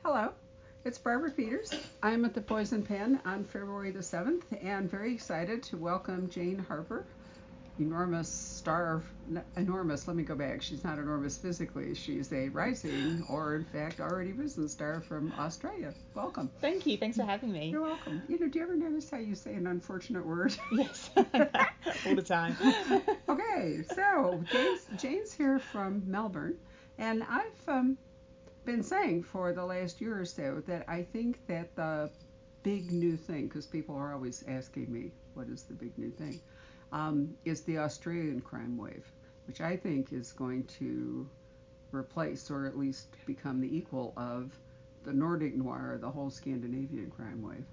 Hello, it's Barbara Peters. I'm at the Poison Pen on February the 7th and very excited to welcome Jane Harper, enormous star of, enormous, let me go back, she's not enormous physically, she's a rising or in fact already risen star from Australia. Welcome. Thank you. Thanks for having me. You're welcome. Do you ever notice how you say an unfortunate word? Yes, all the time. Okay, so Jane's here from Melbourne, and I've been saying for the last year or so that I think that the big new thing, because people are always asking me, what is the big new thing, is the Australian crime wave, which I think is going to replace or at least become the equal of the Nordic noir, the whole Scandinavian crime wave.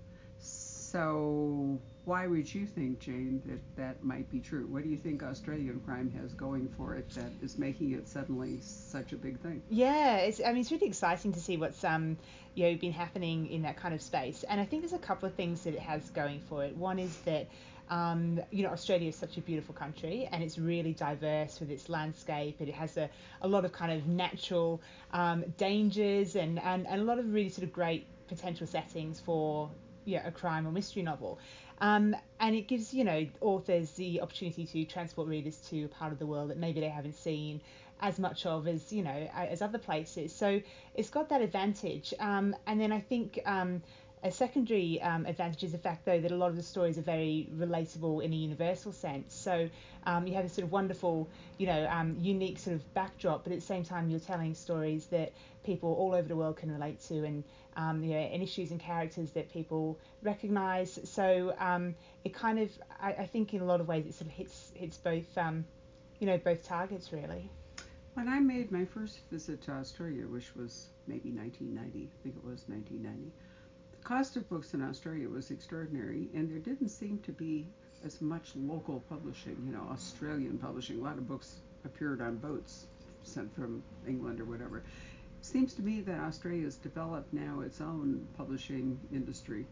So, why would you think, Jane, that that might be true? What do you think Australian crime has going for it that is making it suddenly such a big thing? Yeah, it's really exciting to see what's been happening in that kind of space. And I think there's a couple of things that it has going for it. One is that Australia is such a beautiful country and it's really diverse with its landscape. It has a lot of kind of natural dangers and a lot of really sort of great potential settings for a crime or mystery novel. And it gives, authors the opportunity to transport readers to a part of the world that maybe they haven't seen as much of as, as other places. So it's got that advantage. And then I think a secondary advantage is the fact, though, that a lot of the stories are very relatable in a universal sense. So you have this sort of wonderful, unique sort of backdrop, but at the same time you're telling stories that people all over the world can relate to, and issues and characters that people recognise. So it kind of, I think in a lot of ways it sort of hits both, both targets really. When I made my first visit to Australia, which was maybe 1990, I think it was 1990, the cost of books in Australia was extraordinary, and there didn't seem to be as much local publishing, Australian publishing. A lot of books appeared on boats sent from England or whatever. Seems to me that Australia has developed now its own publishing industry,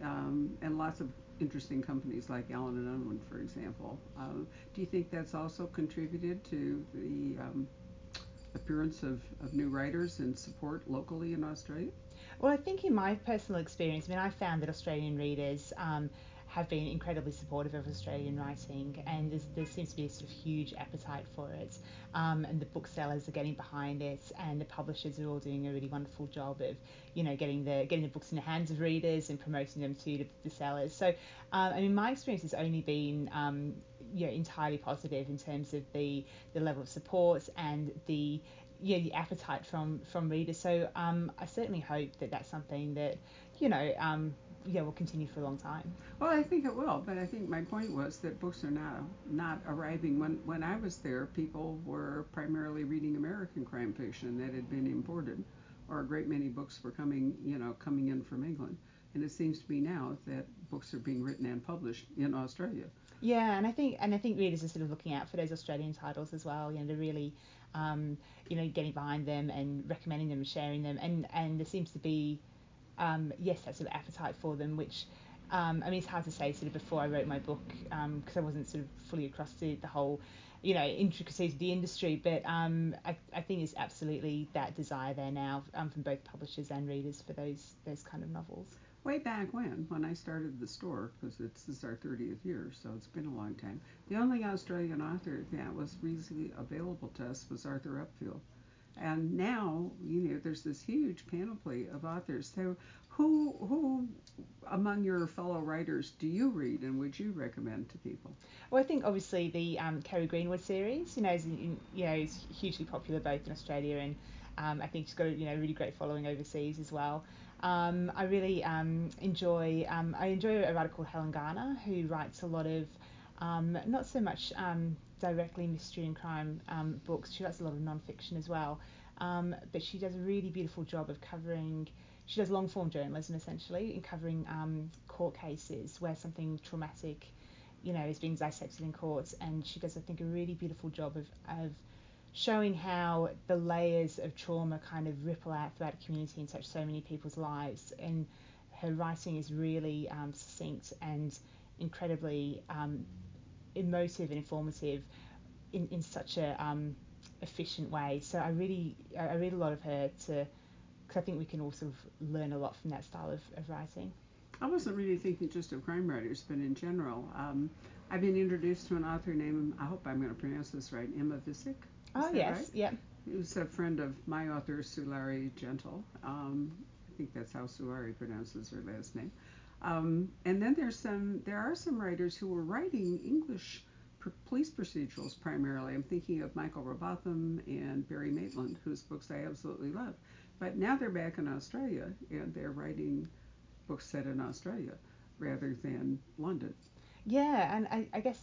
and lots of interesting companies like Allen and Unwin, for example. Do you think that's also contributed to the appearance of new writers and support locally in Australia? Well, I think in my personal experience, I mean, I found that Australian readers have been incredibly supportive of Australian writing, and there seems to be a sort of huge appetite for it. And the booksellers are getting behind it, and the publishers are all doing a really wonderful job of, getting the books in the hands of readers and promoting them to the sellers. So, I mean, my experience has only been, entirely positive in terms of the level of support and the appetite from readers. So I certainly hope that that's something that will continue for a long time. Well, I think it will, but I think my point was that books are not arriving. When I was there, people were primarily reading American crime fiction that had been imported, or a great many books were coming in from England. And it seems to be now that books are being written and published in Australia. Yeah, and I think readers are sort of looking out for those Australian titles as well. They're really getting behind them and recommending them and sharing them, and there seems to be yes, that sort of appetite for them, which I mean, it's hard to say sort of before I wrote my book, because I wasn't sort of fully across the whole, intricacies of the industry. But I think it's absolutely that desire there now, from both publishers and readers for those kind of novels. Way back when I started the store, because this is our 30th year, so it's been a long time, the only Australian author that was reasonably available to us was Arthur Upfield. And now, there's this huge panoply of authors. So, who among your fellow writers do you read, and would you recommend to people? Well, I think obviously the Kerry Greenwood series, is hugely popular both in Australia and I think she's got a really great following overseas as well. I really enjoy a writer called Helen Garner, who writes a lot of not so much directly mystery and crime books. She writes a lot of non-fiction as well, but she does a really beautiful job of covering. She does long form journalism essentially in covering court cases where something traumatic, is being dissected in courts, and she does, I think, a really beautiful job of showing how the layers of trauma kind of ripple out throughout a community and touch so many people's lives. And her writing is really succinct and incredibly emotive and informative in such a efficient way. So I read a lot of her to I think we can also learn a lot from that style of writing. I wasn't really thinking just of crime writers, but in general. I've been introduced to an author named, I hope I'm going to pronounce this right, Emma Visick. Is Oh, that right? yes, yeah. Who's a friend of my author, Sulari Gentle. I think that's how Sulari pronounces her last name. And then there are some writers who were writing English police procedurals primarily. I'm thinking of Michael Robotham and Barry Maitland, whose books I absolutely love. But now they're back in Australia and they're writing books set in Australia rather than London. Yeah, and I guess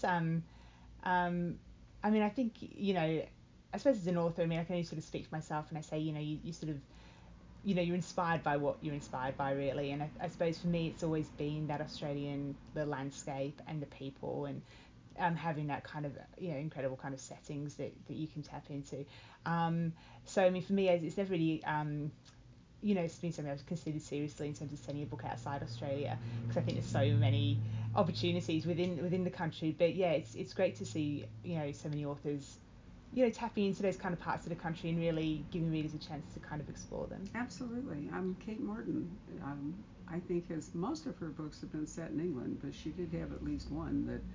um, I mean, I think, I suppose as an author, I mean, I can only sort of speak for myself, and I say, you sort of, you're inspired by what you're inspired by, really. And I suppose for me, it's always been that the landscape and the people, and having that kind of, incredible kind of settings that you can tap into. Um, so, I mean, for me, it's never really, it's been something I've considered seriously in terms of sending a book outside Australia, because I think there's so many opportunities within the country. But yeah, it's great to see, so many authors, tapping into those kind of parts of the country and really giving readers a chance to kind of explore them. Absolutely. Kate Morton, I think, most of her books have been set in England, but she did have at least one that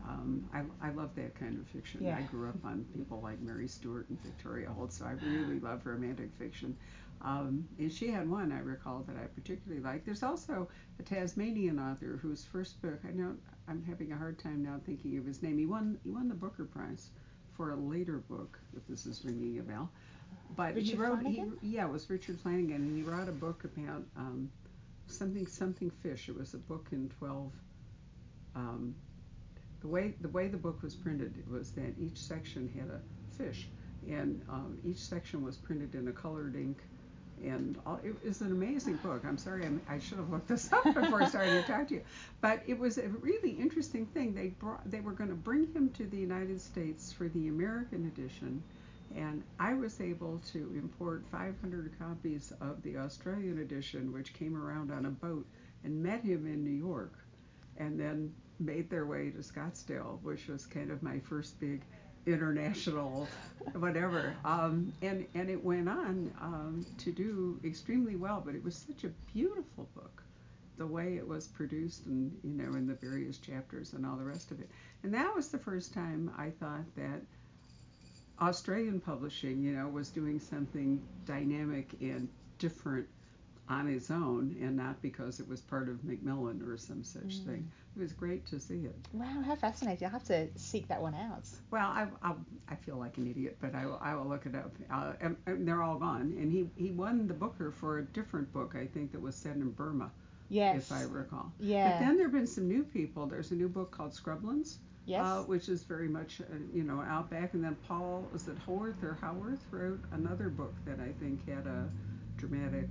I love that kind of fiction. Yeah. I grew up on people like Mary Stuart and Victoria Holt, so I really love romantic fiction. And she had one I recall that I particularly liked. There's also a Tasmanian author whose first book, I know I'm having a hard time now thinking of his name. He won the Booker Prize for a later book, if this is ringing a bell. But Richard Flanagan? yeah, it was Richard Flanagan, and he wrote a book about something fish. It was a book in 12. Um, the way the book was printed was that each section had a fish, and each section was printed in a colored ink. And it was an amazing book. I'm sorry, I should have looked this up before I started to talk to you. But it was a really interesting thing. They were going to bring him to the United States for the American edition, and I was able to import 500 copies of the Australian edition, which came around on a boat, and met him in New York, and then made their way to Scottsdale, which was kind of my first big international whatever. And it went on to do extremely well, but it was such a beautiful book, the way it was produced, and in the various chapters and all the rest of it. And that was the first time I thought that Australian publishing, was doing something dynamic and different on its own, and not because it was part of Macmillan or some such thing. It was great to see it. Wow, how fascinating! I'll have to seek that one out. Well, I feel like an idiot, but I will look it up. And they're all gone. And he won the Booker for a different book, I think, that was set in Burma, Yes. if I recall. But Yeah. then there have been some new people. There's a new book called Scrublands, Yes. which is very much, outback. And then Paul, is it Howarth wrote another book that I think had a dramatic,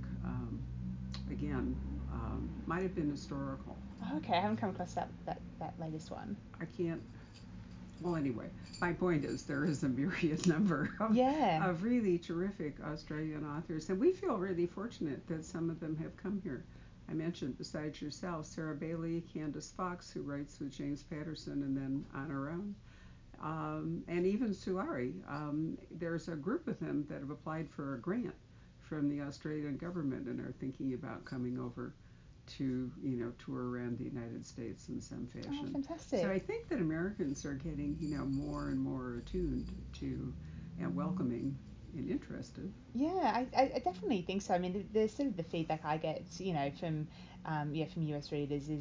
again, might have been historical. Oh, okay, I haven't come across that latest one. I can't. Well, anyway, my point is there is a myriad number Yeah. of really terrific Australian authors, and we feel really fortunate that some of them have come here. I mentioned, besides yourself, Sarah Bailey, Candace Fox, who writes with James Patterson and then on her own, and even Sulari. There's a group of them that have applied for a grant from the Australian government and are thinking about coming over to tour around the United States in some fashion. Oh, fantastic. So I think that Americans are getting more and more attuned to and welcoming and interested. Yeah, I definitely think so. I mean, the sort of the feedback I get, from US readers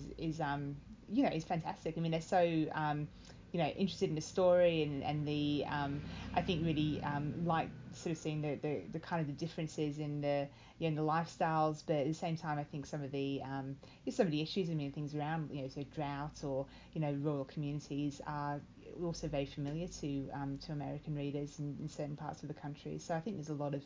is fantastic. I mean, they're so interested in the story, and the I think really like sort of seeing the kind of the differences in in the lifestyles, but at the same time, I think some of the issues, I mean, things around so drought or rural communities are also very familiar to American readers in certain parts of the country. So I think there's a lot of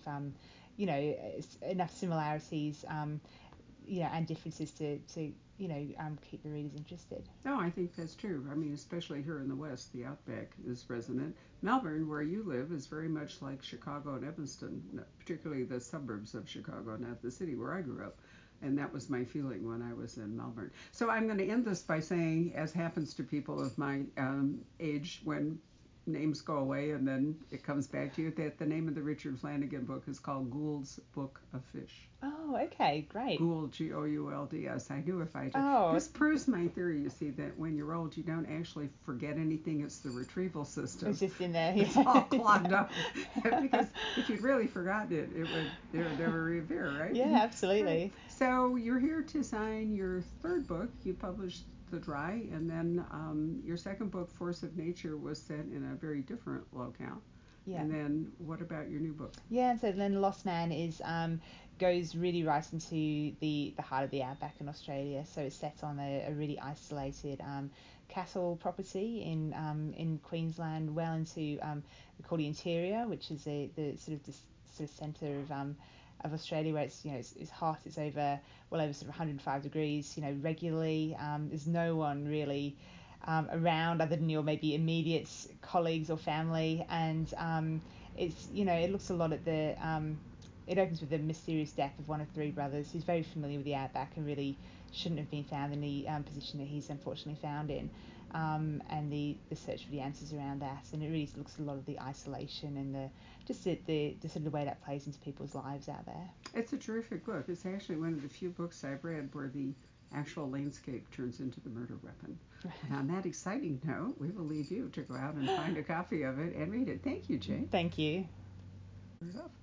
enough similarities and differences to keep the readers interested. No, I think that's true. I mean, especially here in the West, the outback is resonant. Melbourne, where you live, is very much like Chicago and Evanston, particularly the suburbs of Chicago, not the city where I grew up. And that was my feeling when I was in Melbourne. So I'm going to end this by saying, as happens to people of my age, when names go away and then it comes back to you. That the name of the Richard Flanagan book is called Gould's Book of Fish. Oh, okay, great. Gould, Goulds. I knew if I did. Oh, This proves my theory, you see, that when you're old, you don't actually forget anything. It's the retrieval system. it's just in there. It's all clogged up. Because if you'd really forgotten it, it would never reappear, right? Yeah, absolutely. Right. So you're here to sign your third book. You published The Dry, and then your second book, Force of Nature, was set in a very different locale. Yeah. And then what about your new book? Yeah, and so then Lost Man is goes really right into the heart of the outback in Australia. So it's set on a really isolated castle property in Queensland, well into we call the interior, which is the sort of centre of Australia, where it's hot. It's over over sort of 105 degrees, regularly. There's no one really around other than your maybe immediate colleagues or family, and it's it looks a lot at the it opens with the mysterious death of one of three brothers who's very familiar with the outback and really shouldn't have been found in the position that he's unfortunately found in, and the search for the answers around that. And it really looks a lot of the isolation and the sort of the way that plays into people's lives out there. It's a terrific book. It's actually one of the few books I've read where the actual landscape turns into the murder weapon. And on that exciting note, we will leave you to go out and find a copy of it and read it. Thank you, Jane. Thank you.